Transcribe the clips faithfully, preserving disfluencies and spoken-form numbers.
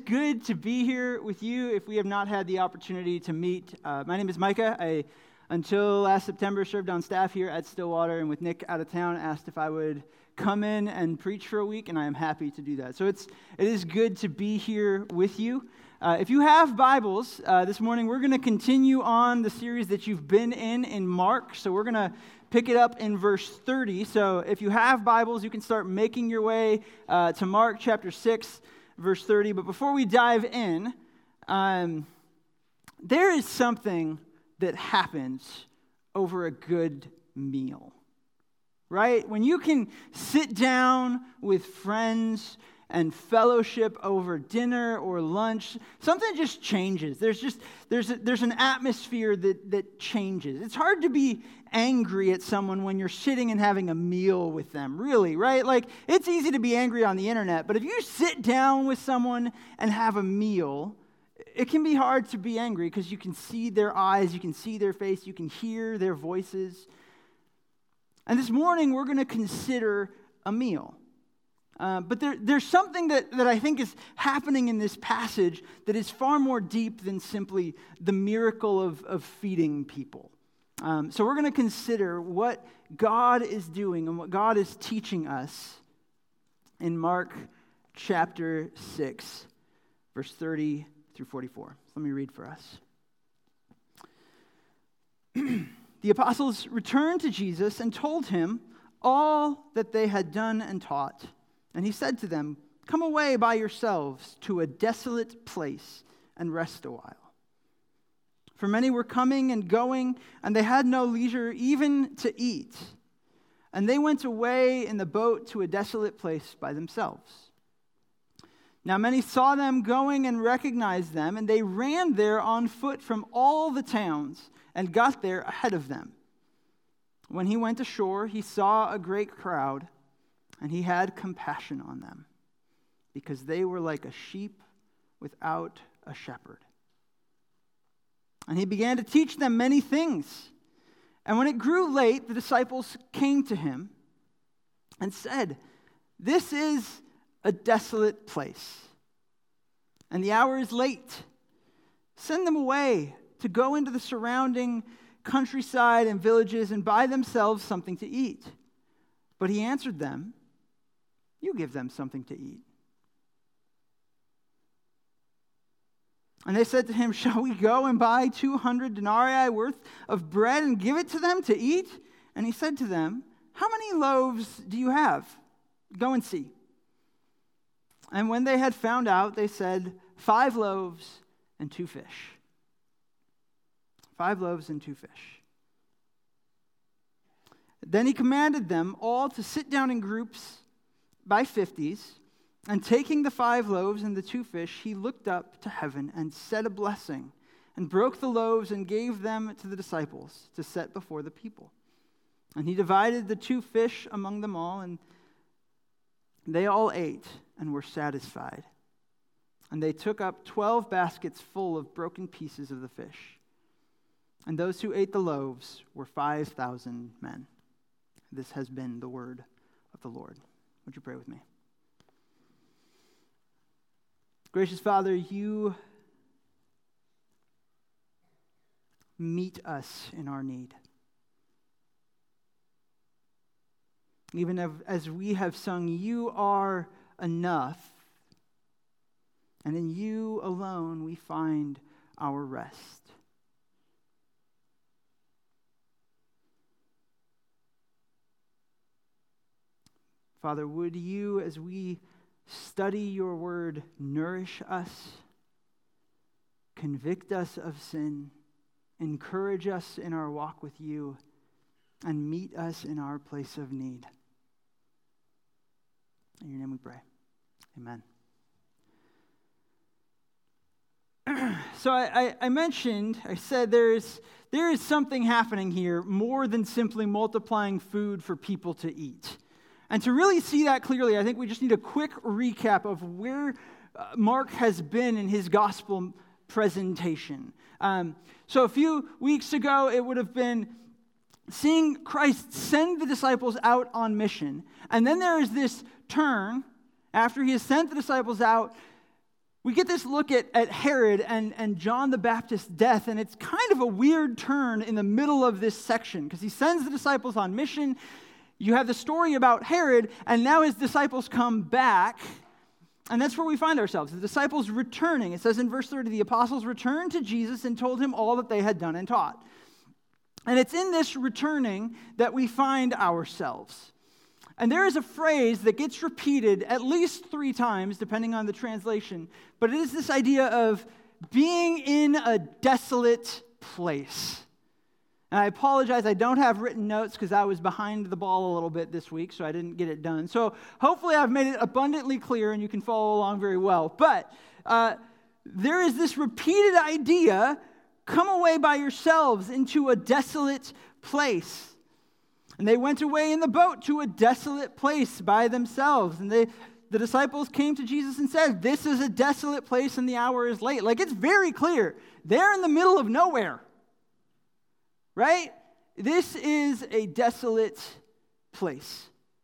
good to be here with you if we have not had the opportunity to meet. Uh, my name is Micah. I, until last September, served on staff here at Stillwater, and with Nick out of town, asked if I would come in and preach for a week, and I am happy to do that. So it's it is good to be here with you. Uh, if you have Bibles, uh, this morning we're going to continue on the series that you've been in in Mark. So we're going to pick it up in verse thirty. So if you have Bibles, you can start making your way uh, to Mark chapter six, verse thirty. But before we dive in, um, there is something that happens over a good meal, right? When you can sit down with friends and fellowship over dinner or lunch, something just changes. There's just there's a, there's an atmosphere that that changes. It's hard to be angry at someone when you're sitting and having a meal with them, really, right? Like, it's easy to be angry on the internet, but if you sit down with someone and have a meal, it can be hard to be angry because you can see their eyes, you can see their face, you can hear their voices. And this morning, we're going to consider a meal. Uh, but there, there's something that, that I think is happening in this passage that is far more deep than simply the miracle of, of feeding people. Um, so we're going to consider what God is doing and what God is teaching us in Mark chapter six, verse thirty through forty-four. Let me read for us. The apostles returned to Jesus and told him all that they had done and taught. And he said to them, "Come away by yourselves to a desolate place and rest a while." For many were coming and going, and they had no leisure even to eat. And they went away in the boat to a desolate place by themselves. Now many saw them going and recognized them, and they ran there on foot from all the towns and got there ahead of them. When he went ashore, he saw a great crowd, and he had compassion on them, because they were like a sheep without a shepherd. And he began to teach them many things. And when it grew late, the disciples came to him and said, "This is a desolate place, and the hour is late. Send them away to go into the surrounding countryside and villages and buy themselves something to eat." But he answered them, "You give them something to eat." And they said to him, "Shall we go and buy two hundred denarii worth of bread and give it to them to eat?" And he said to them, "How many loaves do you have? Go and see." And when they had found out, they said, "Five loaves and two fish." Five loaves and two fish. Then he commanded them all to sit down in groups by fifties, and taking the five loaves and the two fish, he looked up to heaven and said a blessing, and broke the loaves and gave them to the disciples to set before the people. And he divided the two fish among them all, and they all ate and were satisfied. And they took up twelve baskets full of broken pieces of the fish. And those who ate the loaves were five thousand men. This has been the word of the Lord. Would you pray with me? Gracious Father, you meet us in our need. Even as we have sung, you are enough, and in you alone we find our rest. Father, would you, as we study your word, nourish us, convict us of sin, encourage us in our walk with you, and meet us in our place of need. In your name we pray. Amen. So I, I, I mentioned, I said there is, there is something happening here more than simply multiplying food for people to eat. And to really see that clearly, I think we just need a quick recap of where Mark has been in his gospel presentation. Um, so a few weeks ago, it would have been seeing Christ send the disciples out on mission. And then there is this turn, after he has sent the disciples out, we get this look at, at Herod and, and John the Baptist's death, and it's kind of a weird turn in the middle of this section because he sends the disciples on mission. You have the story about Herod, and now his disciples come back, and that's where we find ourselves. The disciples returning. It says in verse thirty, the apostles returned to Jesus and told him all that they had done and taught. And it's in this returning that we find ourselves. And there is a phrase that gets repeated at least three times, depending on the translation, but it is this idea of being in a desolate place. And I apologize, I don't have written notes because I was behind the ball a little bit this week, so I didn't get it done. So hopefully I've made it abundantly clear and you can follow along very well. But uh, there is this repeated idea, come away by yourselves into a desolate place. And they went away in the boat to a desolate place by themselves. And they, the disciples came to Jesus and said, this is a desolate place and the hour is late. Like, it's very clear. They're in the middle of nowhere. Right? This is a desolate place.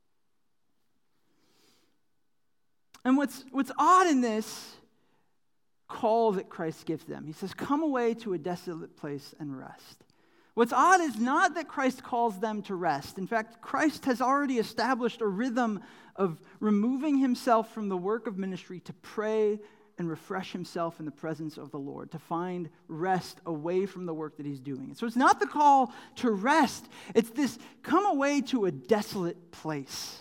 And what's, what's odd in this call that Christ gives them, he says, come away to a desolate place and rest. What's odd is not that Christ calls them to rest. In fact, Christ has already established a rhythm of removing himself from the work of ministry to pray and refresh himself in the presence of the Lord, to find rest away from the work that he's doing. So it's not the call to rest. It's this come away to a desolate place.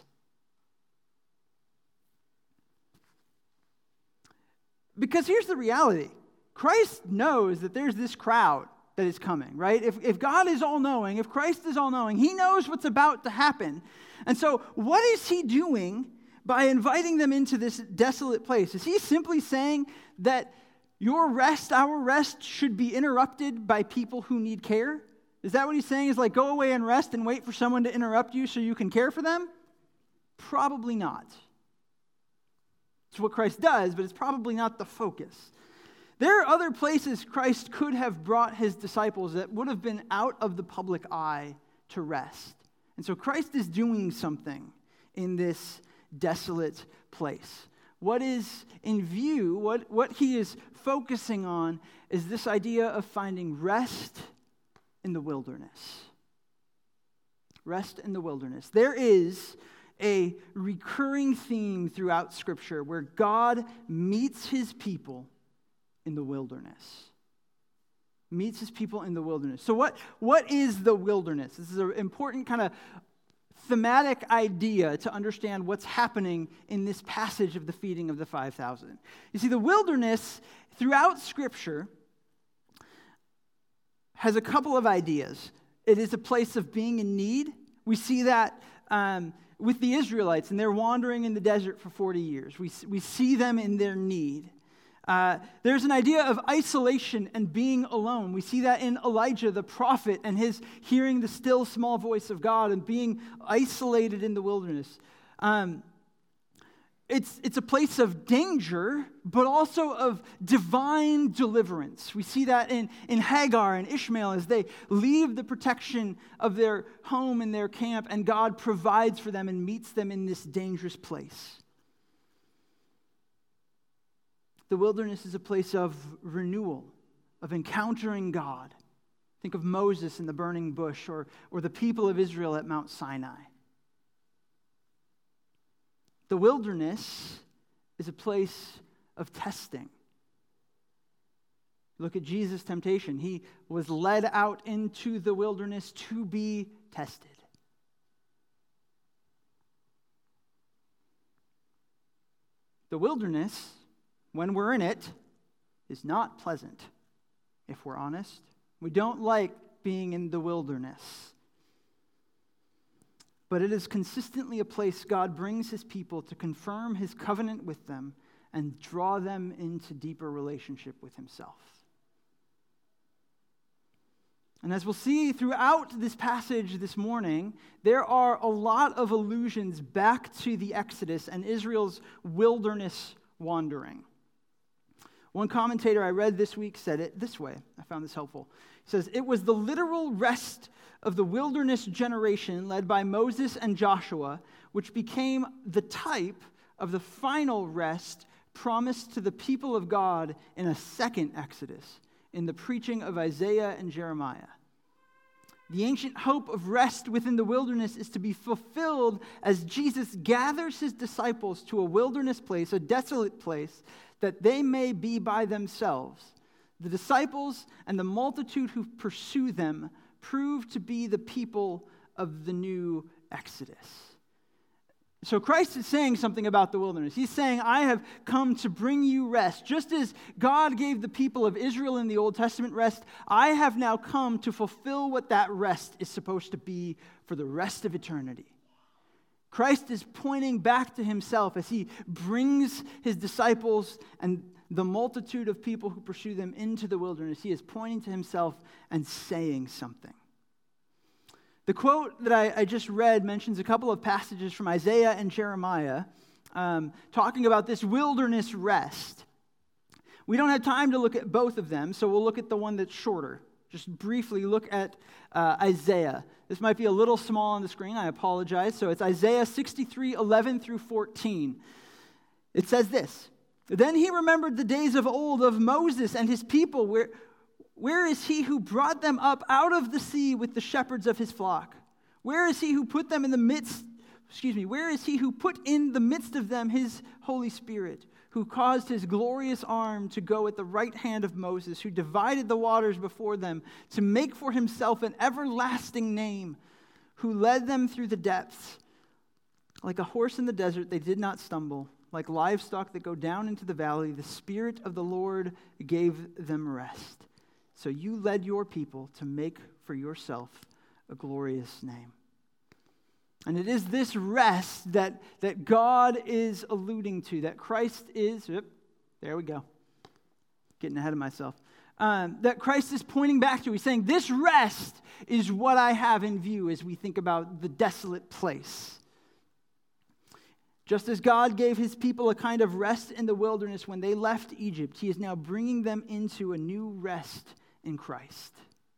Because here's the reality. Christ knows that there's this crowd that is coming, right? If, if God is all-knowing, if Christ is all-knowing, he knows what's about to happen. And so what is he doing by inviting them into this desolate place? Is he simply saying that your rest, our rest, should be interrupted by people who need care? Is that what he's saying? Is like, go away and rest and wait for someone to interrupt you so you can care for them? Probably not. It's what Christ does, but it's probably not the focus. There are other places Christ could have brought his disciples that would have been out of the public eye to rest. And so Christ is doing something in this desolate place. What is in view, what, what he is focusing on is this idea of finding rest in the wilderness. Rest in the wilderness. There is a recurring theme throughout Scripture where God meets his people in the wilderness. Meets his people in the wilderness. So what, what is the wilderness? This is an important kind of thematic idea to understand what's happening in this passage of the feeding of the five thousand. You see, the wilderness throughout Scripture has a couple of ideas. It is a place of being in need. We see that um, with the Israelites, and they're wandering in the desert for forty years. We, we see them in their need. Uh, there's an idea of isolation and being alone. We see that in Elijah, the prophet, and his hearing the still small voice of God and being isolated in the wilderness. Um, it's, it's a place of danger, but also of divine deliverance. We see that in, in Hagar and Ishmael as they leave the protection of their home and their camp, and God provides for them and meets them in this dangerous place. The wilderness is a place of renewal, of encountering God. Think of Moses in the burning bush, or, or the people of Israel at Mount Sinai. The wilderness is a place of testing. Look at Jesus' temptation. He was led out into the wilderness to be tested. The wilderness, when we're in it, is not pleasant, if we're honest. We don't like being in the wilderness. But it is consistently a place God brings his people to confirm his covenant with them and draw them into deeper relationship with himself. And as we'll see throughout this passage this morning, there are a lot of allusions back to the Exodus and Israel's wilderness wandering. One commentator I read this week said it this way. I found this helpful. He says, "It was the literal rest of the wilderness generation led by Moses and Joshua, which became the type of the final rest promised to the people of God in a second Exodus, in the preaching of Isaiah and Jeremiah. The ancient hope of rest within the wilderness is to be fulfilled as Jesus gathers his disciples to a wilderness place, a desolate place, that they may be by themselves. The disciples and the multitude who pursue them prove to be the people of the new Exodus. So Christ is saying something about the wilderness. He's saying, I have come to bring you rest. Just as God gave the people of Israel in the Old Testament rest, I have now come to fulfill what that rest is supposed to be for the rest of eternity. Christ is pointing back to himself as he brings his disciples and the multitude of people who pursue them into the wilderness. He is pointing to himself and saying something. The quote that I, I just read mentions a couple of passages from Isaiah and Jeremiah um, talking about this wilderness rest. We don't have time to look at both of them, so we'll look at the one that's shorter. Just briefly look at uh, Isaiah. This might be a little small on the screen. I apologize. So it's Isaiah sixty-three, eleven through fourteen. It says this, Then he remembered the days of old of Moses and his people, where Where is he who brought them up out of the sea with the shepherds of his flock? Where is he who put them in the midst, excuse me, where is he who put in the midst of them his Holy Spirit, who caused his glorious arm to go at the right hand of Moses, who divided the waters before them to make for himself an everlasting name, who led them through the depths? Like a horse in the desert, they did not stumble. Like livestock that go down into the valley, the Spirit of the Lord gave them rest. So you led your people to make for yourself a glorious name. And it is this rest that, that God is alluding to, that Christ is, oops, there we go, getting ahead of myself, um, that Christ is pointing back to. He's saying, this rest is what I have in view as we think about the desolate place. Just as God gave his people a kind of rest in the wilderness when they left Egypt, he is now bringing them into a new rest in Christ.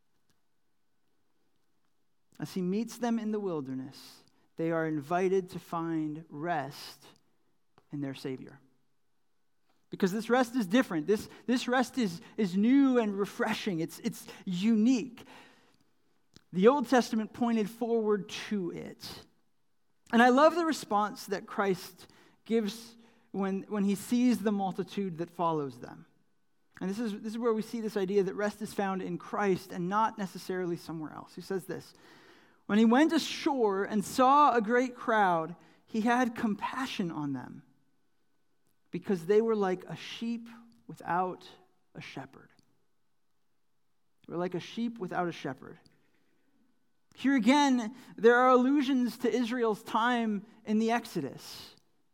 As he meets them in the wilderness, they are invited to find rest in their Savior. Because this rest is different. This, this rest is, is new and refreshing. It's, it's unique. The Old Testament pointed forward to it. And I love the response that Christ gives when, when he sees the multitude that follows them. And this is, this is where we see this idea that rest is found in Christ and not necessarily somewhere else. He says this, when he went ashore and saw a great crowd, he had compassion on them because they were like a sheep without a shepherd. They were like a sheep without a shepherd. Here again, there are allusions to Israel's time in the Exodus.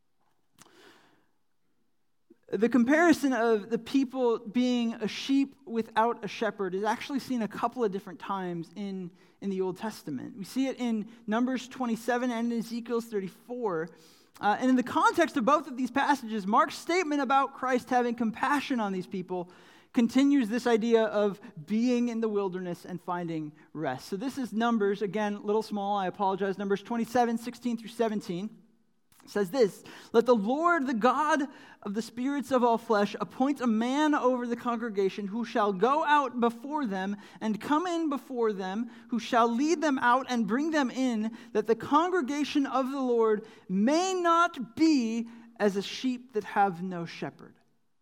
The comparison of the people being a sheep without a shepherd is actually seen a couple of different times in, in the Old Testament. We see it in Numbers twenty-seven and in Ezekiel thirty-four. Uh, and in the context of both of these passages, Mark's statement about Christ having compassion on these people continues this idea of being in the wilderness and finding rest. So this is Numbers, again, a little small, I apologize, Numbers twenty-seven, sixteen through seventeen. It says this, let the Lord, the God of the spirits of all flesh, appoint a man over the congregation who shall go out before them and come in before them, who shall lead them out and bring them in, that the congregation of the Lord may not be as a sheep that have no shepherd.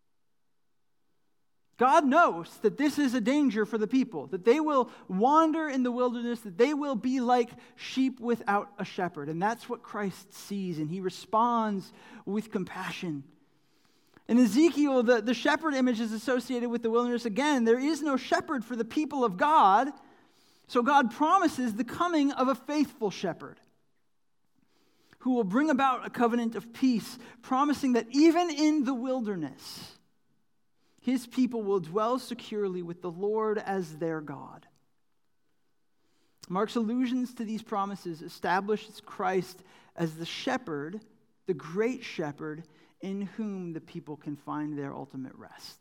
God knows that this is a danger for the people, that they will wander in the wilderness, that they will be like sheep without a shepherd. And that's what Christ sees, and he responds with compassion. In Ezekiel, the, the shepherd image is associated with the wilderness. Again, there is no shepherd for the people of God, so God promises the coming of a faithful shepherd who will bring about a covenant of peace, promising that even in the wilderness, his people will dwell securely with the Lord as their God. Mark's allusions to these promises establishes Christ as the shepherd, the great shepherd, in whom the people can find their ultimate rest.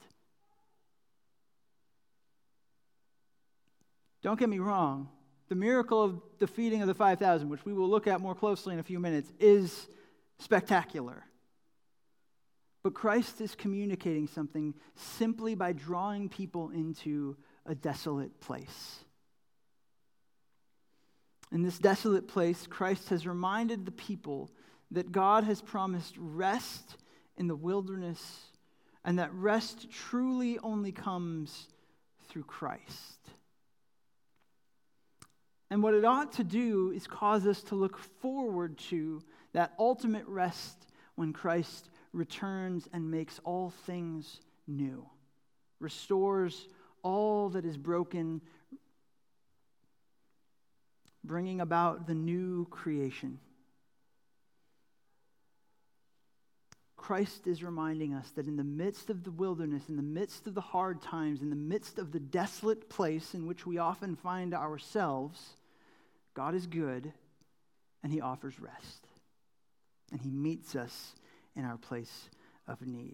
Don't get me wrong, the miracle of the feeding of the five thousand, which we will look at more closely in a few minutes, is spectacular. But Christ is communicating something simply by drawing people into a desolate place. In this desolate place, Christ has reminded the people that God has promised rest in the wilderness, and that rest truly only comes through Christ. And what it ought to do is cause us to look forward to that ultimate rest when Christ returns and makes all things new, restores all that is broken, bringing about the new creation. Christ is reminding us that in the midst of the wilderness, in the midst of the hard times, in the midst of the desolate place in which we often find ourselves, God is good, and he offers rest. And he meets us in our place of need.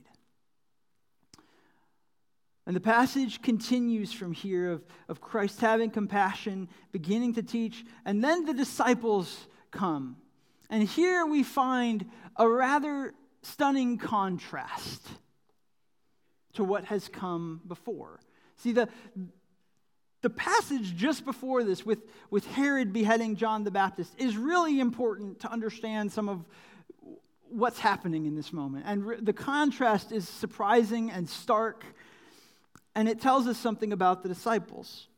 And the passage continues from here of, of Christ having compassion, beginning to teach, and then the disciples come. And here we find a rather stunning contrast to what has come before. See, the, the passage just before this with, with Herod beheading John the Baptist is really important to understand some of what's happening in this moment. And re- the contrast is surprising and stark, and it tells us something about the disciples.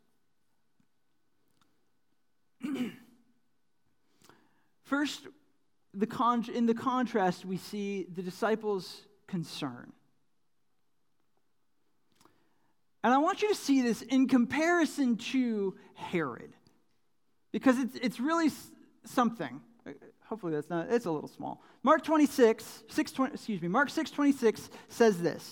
First, the con- in the contrast, we see the disciples' concern. And I want you to see this in comparison to Herod, because it's, it's really something. Hopefully that's not, it's a little small. Mark twenty-six, six twenty, excuse me, Mark six twenty-six says this.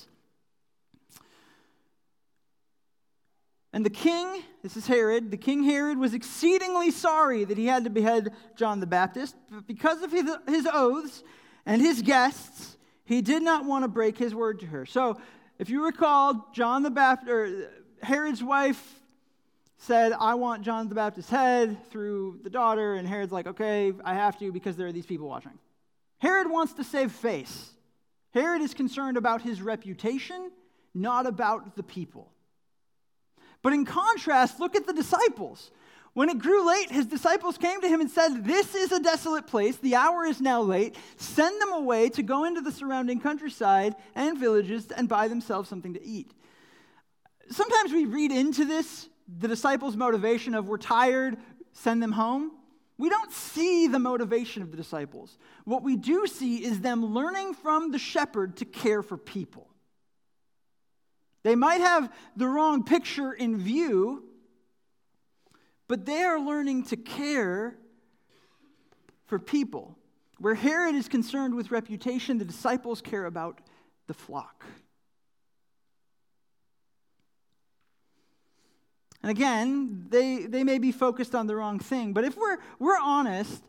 And the king, this is Herod, the king Herod was exceedingly sorry that he had to behead John the Baptist, but because of his, his oaths and his guests, he did not want to break his word to her. So, if you recall, John the Baptist, or Herod's wife said, I want John the Baptist's head through the daughter, and Herod's like, okay, I have to because there are these people watching. Herod wants to save face. Herod is concerned about his reputation, not about the people. But in contrast, look at the disciples. When it grew late, his disciples came to him and said, this is a desolate place. The hour is now late. Send them away to go into the surrounding countryside and villages and buy themselves something to eat. Sometimes we read into this the disciples' motivation of we're tired, send them home. We don't see the motivation of the disciples. What we do see is them learning from the shepherd to care for people. They might have the wrong picture in view, but they are learning to care for people. Where Herod is concerned with reputation, the disciples care about the flock. And again, they, they may be focused on the wrong thing, but if we're, we're honest,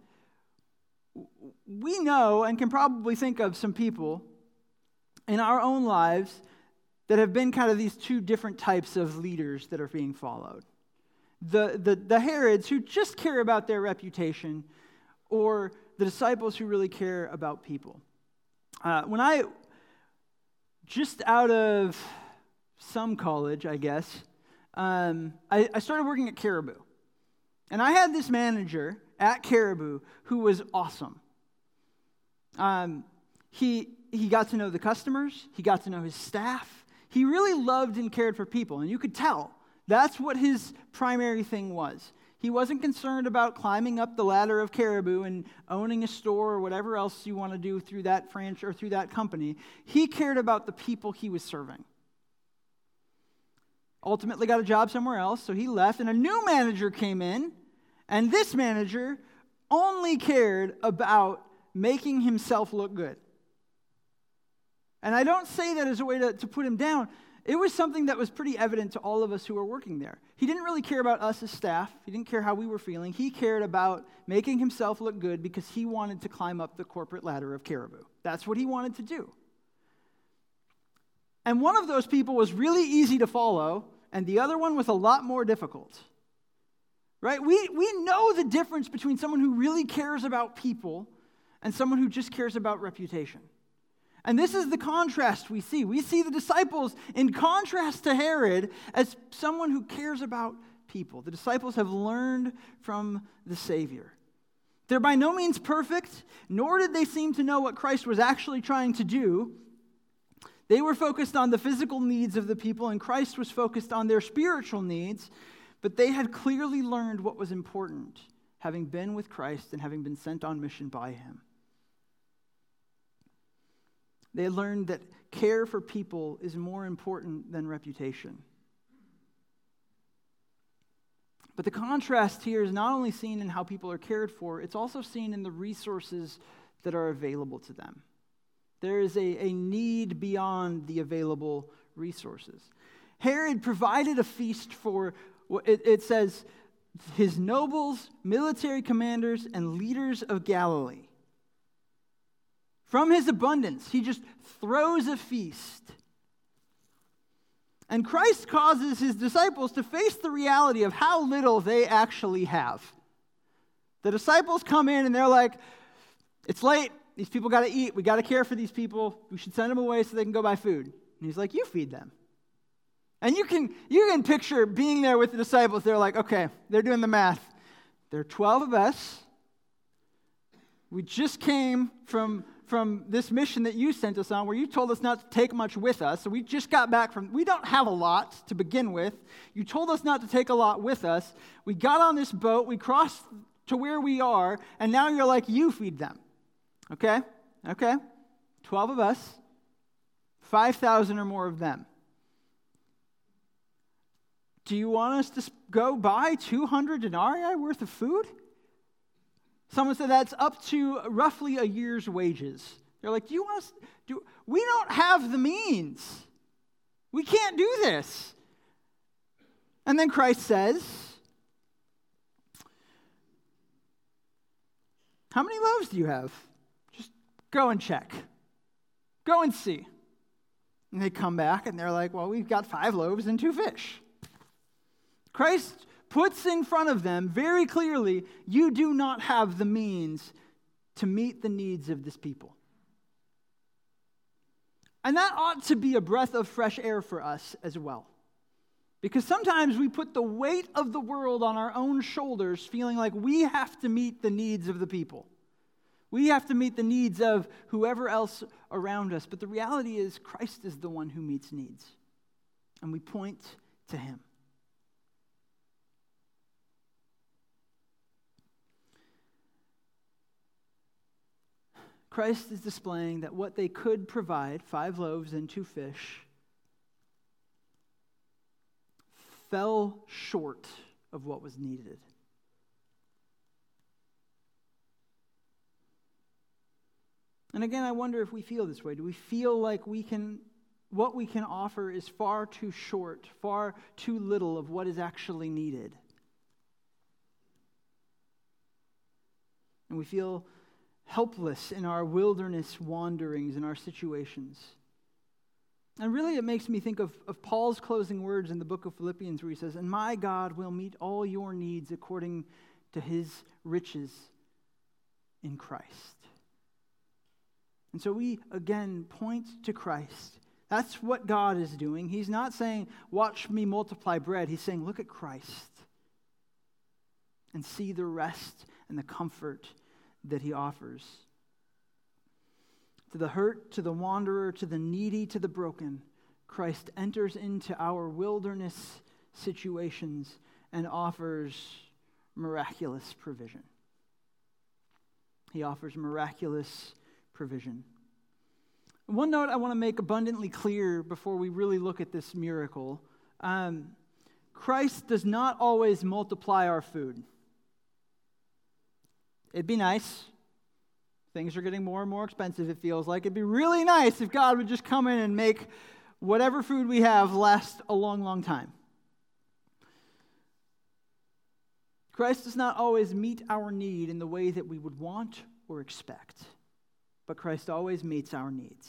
we know and can probably think of some people in our own lives that have been kind of these two different types of leaders that are being followed. The, the, the Herods who just care about their reputation, or the disciples who really care about people. Uh, when I, just out of some college, I guess, um, I, I started working at Caribou. And I had this manager at Caribou who was awesome. Um, he, he got to know the customers. He got to know his staff. He really loved and cared for people, and you could tell. That's what his primary thing was. He wasn't concerned about climbing up the ladder of Caribou and owning a store or whatever else you want to do through that franchise or through that company. He cared about the people he was serving. Ultimately got a job somewhere else, so he left, and a new manager came in, and this manager only cared about making himself look good. And I don't say that as a way to, to put him down. It was something that was pretty evident to all of us who were working there. He didn't really care about us as staff. He didn't care how we were feeling. He cared about making himself look good because he wanted to climb up the corporate ladder of Caribou. That's what he wanted to do. And one of those people was really easy to follow, and the other one was a lot more difficult. Right? We, we know the difference between someone who really cares about people and someone who just cares about reputation. And this is the contrast we see. We see the disciples in contrast to Herod as someone who cares about people. The disciples have learned from the Savior. They're by no means perfect, nor did they seem to know what Christ was actually trying to do. They were focused on the physical needs of the people, and Christ was focused on their spiritual needs, but they had clearly learned what was important, having been with Christ and having been sent on mission by him. They learned that care for people is more important than reputation. But the contrast here is not only seen in how people are cared for, it's also seen in the resources that are available to them. There is a, a need beyond the available resources. Herod provided a feast for, it, it says, his nobles, military commanders, and leaders of Galilee. From his abundance, he just throws a feast. And Christ causes his disciples to face the reality of how little they actually have. The disciples come in and they're like, it's late. These people got to eat. We got to care for these people. We should send them away so they can go buy food. And he's like, you feed them. And you can you can picture being there with the disciples. They're like, okay, they're doing the math. There are twelve of us. We just came from, from this mission that you sent us on where you told us not to take much with us. So we just got back from, we don't have a lot to begin with. You told us not to take a lot with us. We got on this boat. We crossed to where we are. And now you're like, you feed them. Okay? Okay. twelve of us. five thousand or more of them. Do you want us to go buy two hundred denarii worth of food? Someone said that's up to roughly a year's wages. They're like, do you want us to do? We don't have the means. We can't do this. And then Christ says, how many loaves do you have? Just go and check. Go and see. And they come back and they're like, well, we've got five loaves and two fish. Christ puts in front of them very clearly, you do not have the means to meet the needs of this people. And that ought to be a breath of fresh air for us as well. Because sometimes we put the weight of the world on our own shoulders, feeling like we have to meet the needs of the people. We have to meet the needs of whoever else around us. But the reality is, Christ is the one who meets needs. And we point to him. Christ is displaying that what they could provide, five loaves and two fish, fell short of what was needed. And again, I wonder if we feel this way. Do we feel like we can, what we can offer is far too short, far too little of what is actually needed? And we feel helpless in our wilderness wanderings, in our situations. And really it makes me think of, of Paul's closing words in the book of Philippians where he says, and my God will meet all your needs according to his riches in Christ. And so we, again, point to Christ. That's what God is doing. He's not saying, watch me multiply bread. He's saying, look at Christ and see the rest and the comfort that he offers. To the hurt, to the wanderer, to the needy, to the broken, Christ enters into our wilderness situations and offers miraculous provision. He offers miraculous provision. One note I want to make abundantly clear before we really look at this miracle. Um, Christ does not always multiply our food. It'd be nice. Things are getting more and more expensive, it feels like. It'd be really nice if God would just come in and make whatever food we have last a long, long time. Christ does not always meet our need in the way that we would want or expect, but Christ always meets our needs.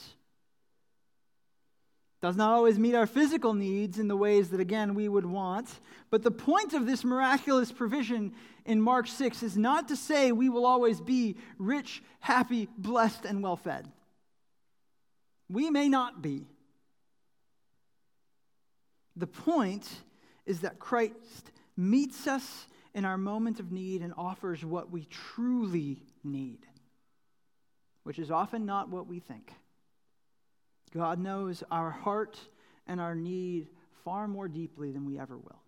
Does not always meet our physical needs in the ways that, again, we would want. But the point of this miraculous provision in Mark six is not to say we will always be rich, happy, blessed, and well-fed. We may not be. The point is that Christ meets us in our moment of need and offers what we truly need, which is often not what we think. God knows our heart and our need far more deeply than we ever will.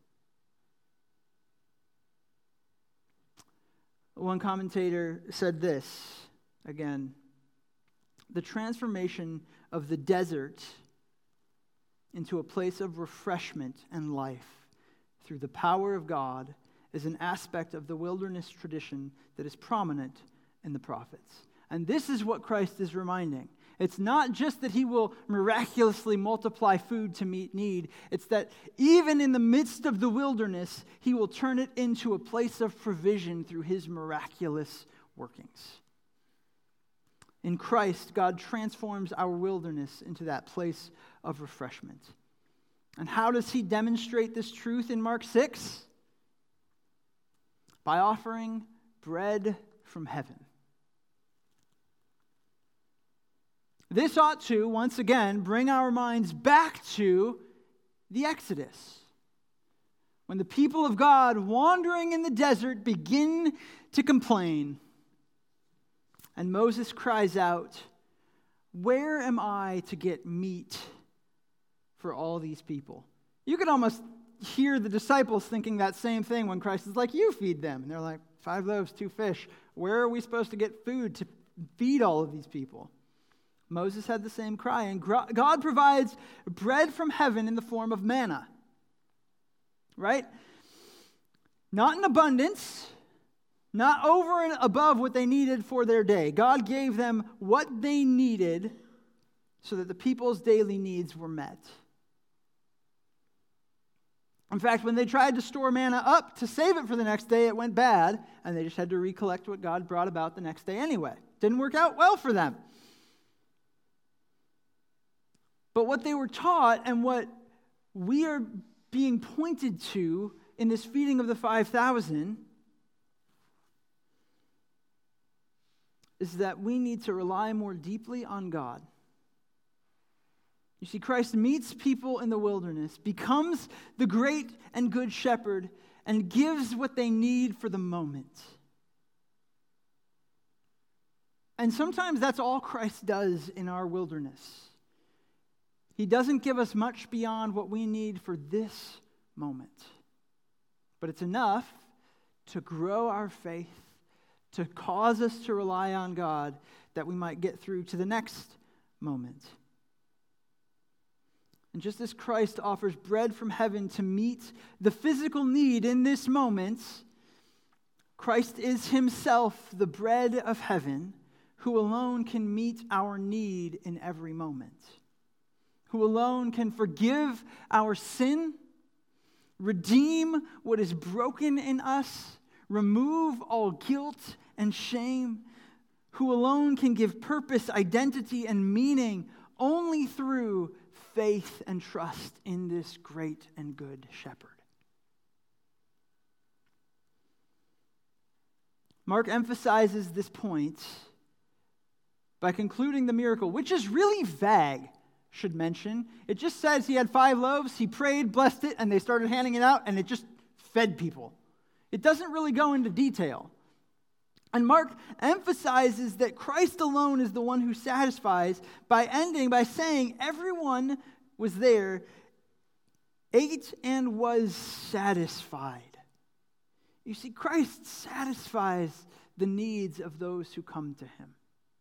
One commentator said this, again, the transformation of the desert into a place of refreshment and life through the power of God is an aspect of the wilderness tradition that is prominent in the prophets. And this is what Christ is reminding. It's not just that he will miraculously multiply food to meet need. It's that even in the midst of the wilderness, he will turn it into a place of provision through his miraculous workings. In Christ, God transforms our wilderness into that place of refreshment. And how does he demonstrate this truth in Mark six? By offering bread from heaven. This ought to, once again, bring our minds back to the Exodus. When the people of God wandering in the desert begin to complain, and Moses cries out, "Where am I to get meat for all these people?" You could almost hear the disciples thinking that same thing when Christ is like, "You feed them." And they're like, five loaves, two fish. Where are we supposed to get food to feed all of these people? Moses had the same cry, and God provides bread from heaven in the form of manna. Right? Not in abundance, not over and above what they needed for their day. God gave them what they needed so that the people's daily needs were met. In fact, when they tried to store manna up to save it for the next day, it went bad, and they just had to recollect what God brought about the next day anyway. Didn't work out well for them. But what they were taught and what we are being pointed to in this feeding of the five thousand is that we need to rely more deeply on God. You see, Christ meets people in the wilderness, becomes the great and good shepherd, and gives what they need for the moment. And sometimes that's all Christ does in our wilderness. He doesn't give us much beyond what we need for this moment. But it's enough to grow our faith, to cause us to rely on God, that we might get through to the next moment. And just as Christ offers bread from heaven to meet the physical need in this moment, Christ is himself the bread of heaven, who alone can meet our need in every moment, who alone can forgive our sin, redeem what is broken in us, remove all guilt and shame, who alone can give purpose, identity, and meaning only through faith and trust in this great and good shepherd. Mark emphasizes this point by concluding the miracle, which is really vague, should mention. It just says he had five loaves, he prayed, blessed it, and they started handing it out, and it just fed people. It doesn't really go into detail. And Mark emphasizes that Christ alone is the one who satisfies by ending by saying everyone was there, ate and was satisfied. You see, Christ satisfies the needs of those who come to him.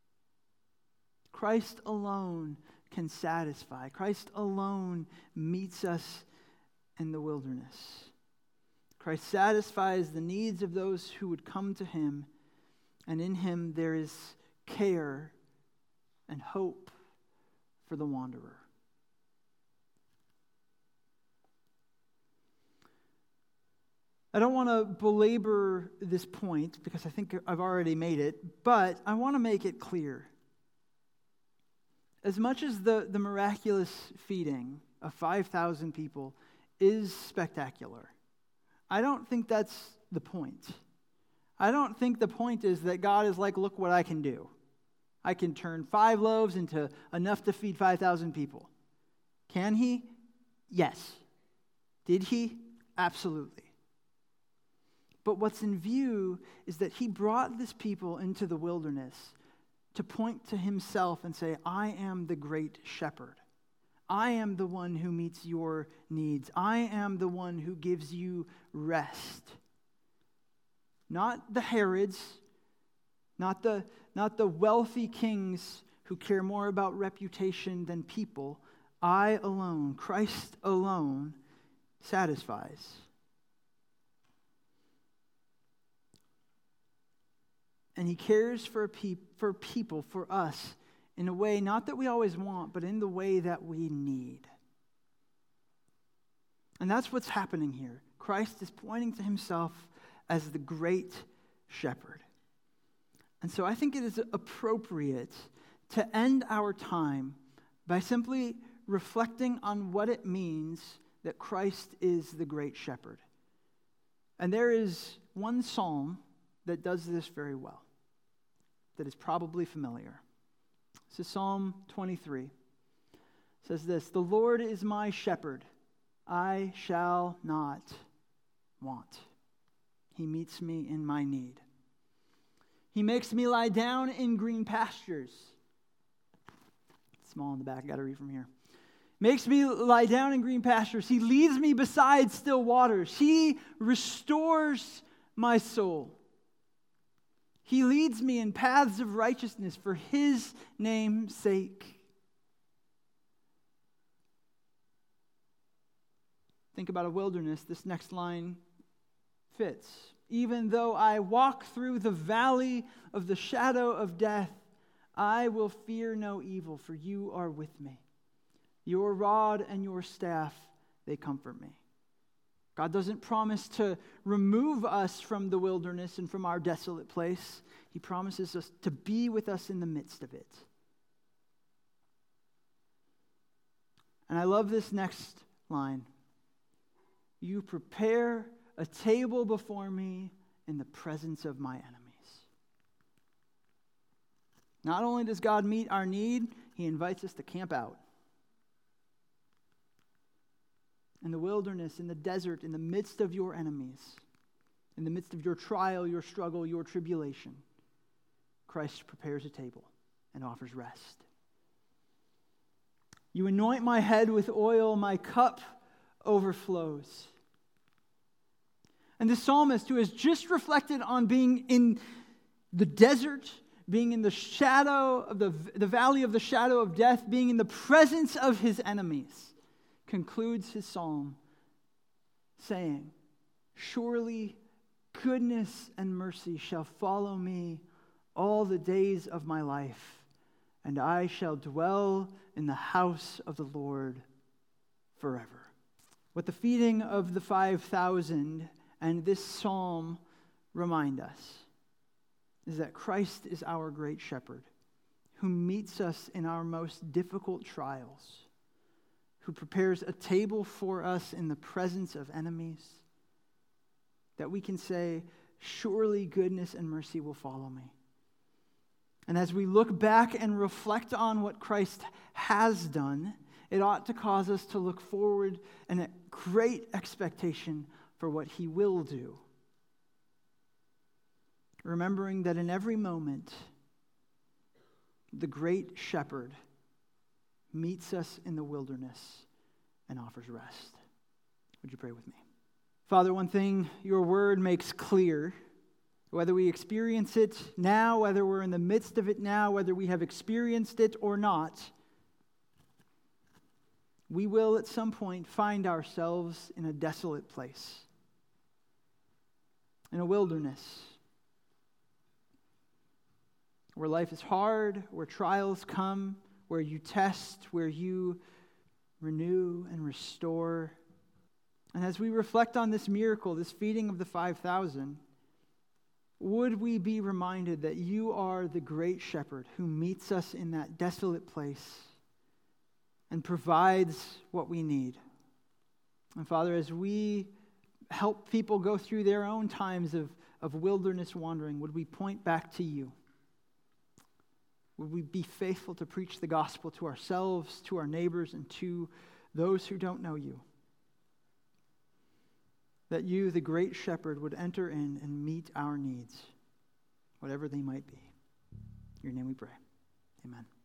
Christ alone can satisfy. Christ alone meets us in the wilderness. Christ satisfies the needs of those who would come to him, and in him there is care and hope for the wanderer. I don't want to belabor this point because I think I've already made it, but I want to make it clear. As much as the, the miraculous feeding of five thousand people is spectacular, I don't think that's the point. I don't think the point is that God is like, look what I can do. I can turn five loaves into enough to feed five thousand people. Can he? Yes. Did he? Absolutely. But what's in view is that he brought this people into the wilderness to point to himself and say, I am the great shepherd. I am the one who meets your needs. I am the one who gives you rest. Not the Herods, not the, not the wealthy kings who care more about reputation than people. I alone, Christ alone, satisfies. And he cares for, pe- for people, for us, in a way not that we always want, but in the way that we need. And that's what's happening here. Christ is pointing to himself as the great shepherd. And so I think it is appropriate to end our time by simply reflecting on what it means that Christ is the great shepherd. And there is one psalm that does this very well, that is probably familiar. This is Psalm twenty-three. It says this, "The Lord is my shepherd, I shall not want. He meets me in my need. He makes me lie down in green pastures." It's small in the back, I got to read from here. "Makes me lie down in green pastures. He leads me beside still waters. He restores my soul. He leads me in paths of righteousness for his name's sake." Think about a wilderness. This next line fits. "Even though I walk through the valley of the shadow of death, I will fear no evil, for you are with me. Your rod and your staff, they comfort me." God doesn't promise to remove us from the wilderness and from our desolate place. He promises us to be with us in the midst of it. And I love this next line. "You prepare a table before me in the presence of my enemies." Not only does God meet our need, he invites us to camp out. In the wilderness, in the desert, in the midst of your enemies, in the midst of your trial, your struggle, your tribulation, Christ prepares a table and offers rest. "You anoint my head with oil, my cup overflows." And the psalmist, who has just reflected on being in the desert, being in the shadow of the, the valley of the shadow of death, being in the presence of his enemies, concludes his psalm saying, "Surely goodness and mercy shall follow me all the days of my life, and I shall dwell in the house of the Lord forever." What the feeding of the five thousand and this psalm remind us is that Christ is our great shepherd, who meets us in our most difficult trials, who prepares a table for us in the presence of enemies, that we can say, "Surely goodness and mercy will follow me." And as we look back and reflect on what Christ has done, it ought to cause us to look forward in a great expectation for what he will do. Remembering that in every moment, the great shepherd meets us in the wilderness and offers rest. Would you pray with me? Father, one thing your word makes clear, whether we experience it now, whether we're in the midst of it now, whether we have experienced it or not, we will at some point find ourselves in a desolate place, in a wilderness, where life is hard, where trials come, where you test, where you renew and restore. And as we reflect on this miracle, this feeding of the five thousand, would we be reminded that you are the great shepherd who meets us in that desolate place and provides what we need. And Father, as we help people go through their own times of, of wilderness wandering, would we point back to you? Would we be faithful to preach the gospel to ourselves, to our neighbors, and to those who don't know you? That you, the great shepherd, would enter in and meet our needs, whatever they might be. In your name we pray. Amen.